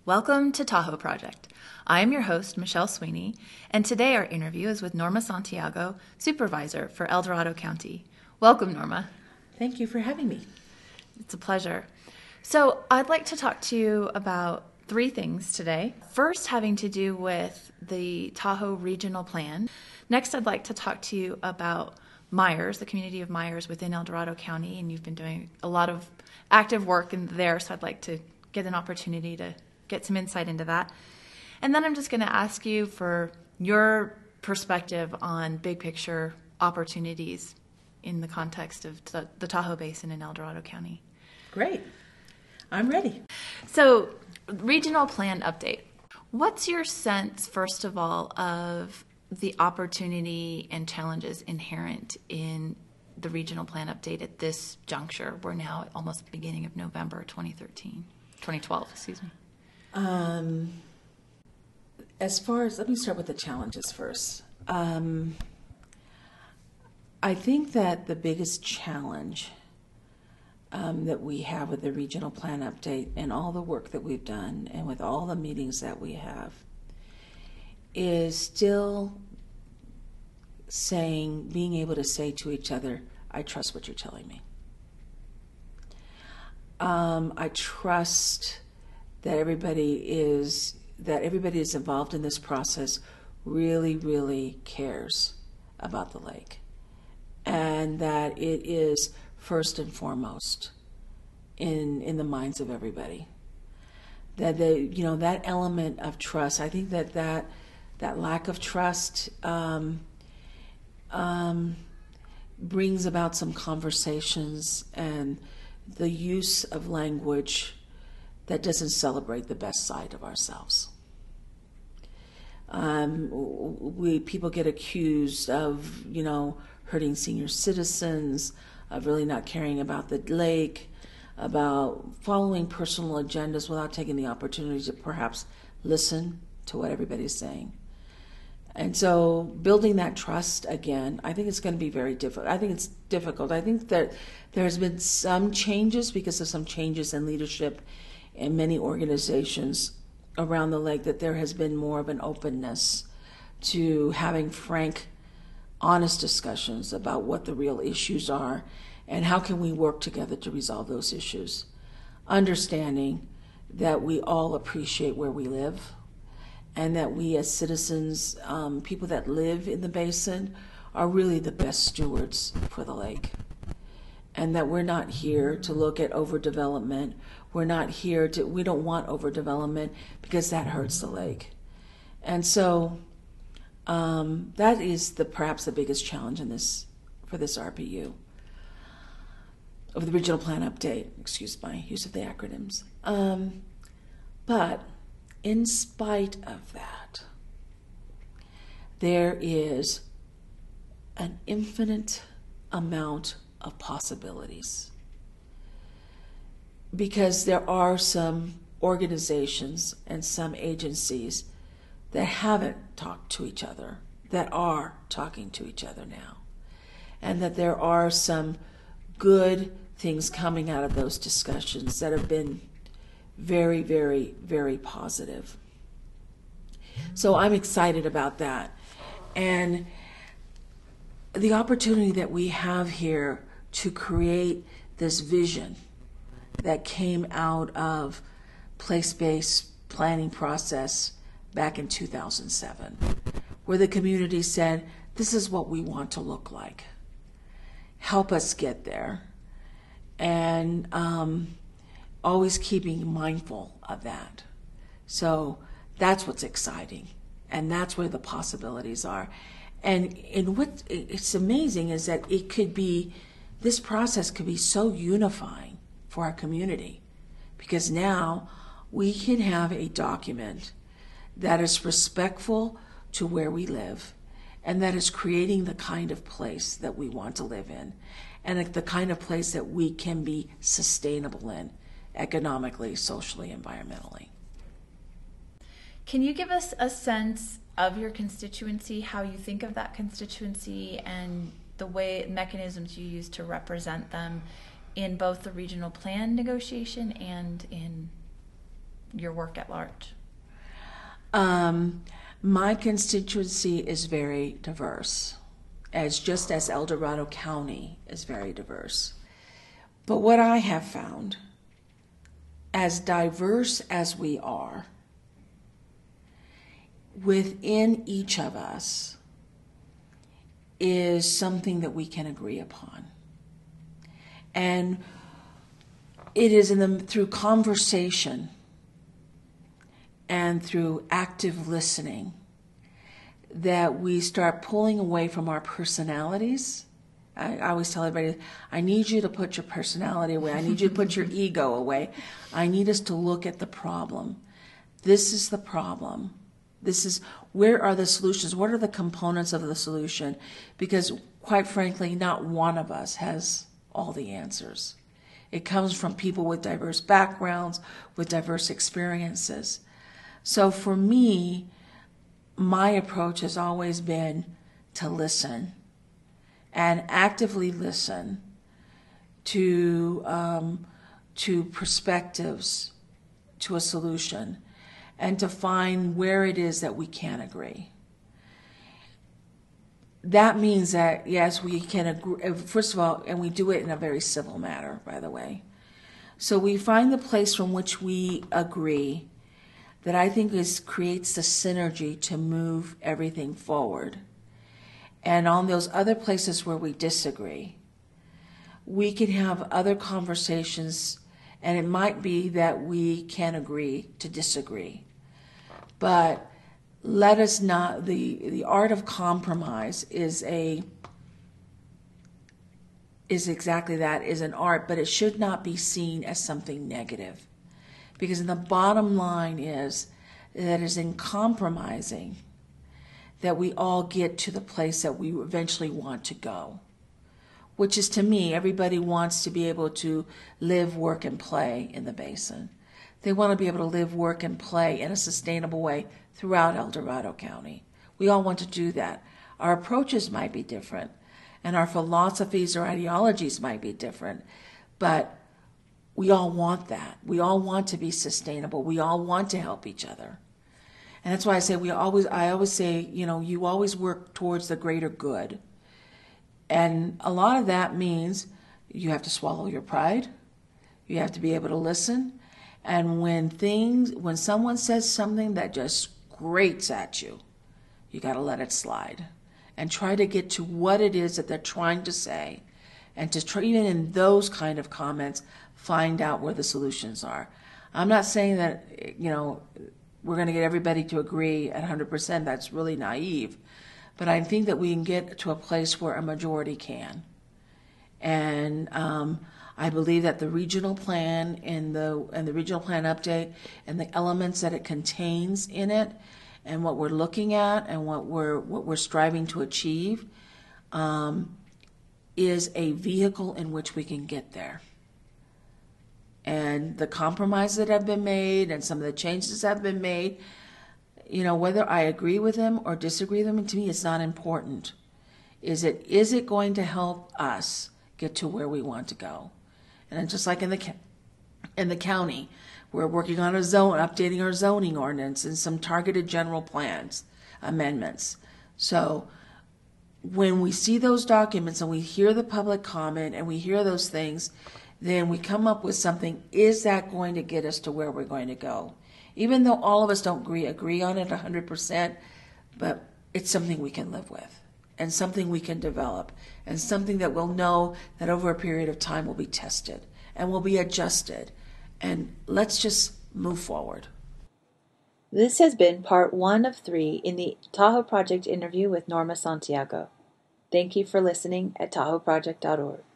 Welcome to Tahoe Project. I am your host, Michelle Sweeney, and today our interview is with Norma Santiago, Supervisor for El Dorado County. Welcome, Norma. Thank you for having me. It's a pleasure. So I'd like to talk to you about three things today. First, having to do with the Tahoe Regional Plan. Next, I'd like to talk to you about Myers, the community of Myers within El Dorado County, and you've been doing a lot of active work in there, so I'd like to get an opportunity to get some insight into that. And then I'm just going to ask you for your perspective on big picture opportunities in the context of the Tahoe Basin in El Dorado County. Great. I'm ready. So, regional plan update. What's your sense, first of all, of the opportunity and challenges inherent in the regional plan update at this juncture? We're now at almost the beginning of November 2012, excuse me. As far as, let me start with the challenges first. I think that the biggest challenge that we have with the regional plan update and all the work that we've done and with all the meetings that we have is still being able to say to each other, I trust what you're telling me. I trust that everybody is involved in this process really, really cares about the lake, and that it is first and foremost in the minds of everybody. That that element of trust, I think that lack of trust brings about some conversations and the use of language that doesn't celebrate the best side of ourselves. People get accused of, hurting senior citizens, of really not caring about the lake, about following personal agendas without taking the opportunity to perhaps listen to what everybody's saying. And so building that trust again, I think it's going to be very difficult. I think it's difficult. I think that there's been some changes because of some changes in leadership in many organizations around the lake, that there has been more of an openness to having frank, honest discussions about what the real issues are and how can we work together to resolve those issues. Understanding that we all appreciate where we live and that we as citizens, people that live in the basin, are really the best stewards for the lake. And that we're not here to look at overdevelopment. We don't want overdevelopment because that hurts the lake. And so that is perhaps the biggest challenge for this RPU, of the regional plan update, excuse my use of the acronyms. But in spite of that, there is an infinite amount of possibilities, because there are some organizations and some agencies that haven't talked to each other that are talking to each other now, and that there are some good things coming out of those discussions that have been very, very, very positive. So I'm excited about that. And the opportunity that we have here to create this vision that came out of place-based planning process back in 2007, where the community said, this is what we want to look like. Help us get there. And always keeping mindful of that. So that's what's exciting, and that's where the possibilities are. And what it's amazing is that this process could be so unifying for our community, because now we can have a document that is respectful to where we live, and that is creating the kind of place that we want to live in, and the kind of place that we can be sustainable in, economically, socially, environmentally. Can you give us a sense of your constituency, how you think of that constituency, and the mechanisms you use to represent them in both the regional plan negotiation and in your work at large? My constituency is very diverse, just as El Dorado County is very diverse. But what I have found, as diverse as we are, within each of us is something that we can agree upon. And it is through conversation and through active listening that we start pulling away from our personalities. I always tell everybody, I need you to put your personality away. I need you to put your ego away. I need us to look at the problem. This is the problem. This is, where are the solutions? What are the components of the solution? Because quite frankly, not one of us has all the answers. It comes from people with diverse backgrounds, with diverse experiences. So for me, my approach has always been to listen and actively listen to perspectives, to a solution, and to find where it is that we can agree. That means that, yes, we can agree, first of all, and we do it in a very civil manner, by the way. So we find the place from which we agree that I think creates the synergy to move everything forward. And on those other places where we disagree, we can have other conversations, and it might be that we can agree to disagree. But let us not, the art of compromise is exactly that, is an art, but it should not be seen as something negative. Because the bottom line is that it's in compromising that we all get to the place that we eventually want to go. Which is, to me, everybody wants to be able to live, work, and play in the basin. They want to be able to live, work, and play in a sustainable way throughout El Dorado County. We all want to do that. Our approaches might be different, and our philosophies or ideologies might be different, but we all want that. We all want to be sustainable. We all want to help each other. And that's why I say I always say, you always work towards the greater good. And a lot of that means you have to swallow your pride. You have to be able to listen. And when someone says something that just grates at you, you got to let it slide and try to get to what it is that they're trying to say, and to try, even in those kind of comments, find out where the solutions are. I'm not saying that, we're going to get everybody to agree at 100%. That's really naive. But I think that we can get to a place where a majority can. And I believe that the regional plan and the regional plan update and the elements that it contains in it, and what we're looking at and what we're striving to achieve, is a vehicle in which we can get there. And the compromises that have been made and some of the changes that have been made, whether I agree with them or disagree with them, to me, it's not important. Is it going to help us get to where we want to go? And just like in the county, we're working on updating our zoning ordinance and some targeted general plans amendments. So when we see those documents and we hear the public comment and we hear those things, then we come up with something. Is that going to get us to where we're going to go? Even though all of us don't agree on it 100%, but it's something we can live with and something we can develop and something that we'll know that over a period of time will be tested and will be adjusted. And let's just move forward. This has been part 1 of 3 in the Tahoe Project interview with Norma Santiago. Thank you for listening at tahoeproject.org.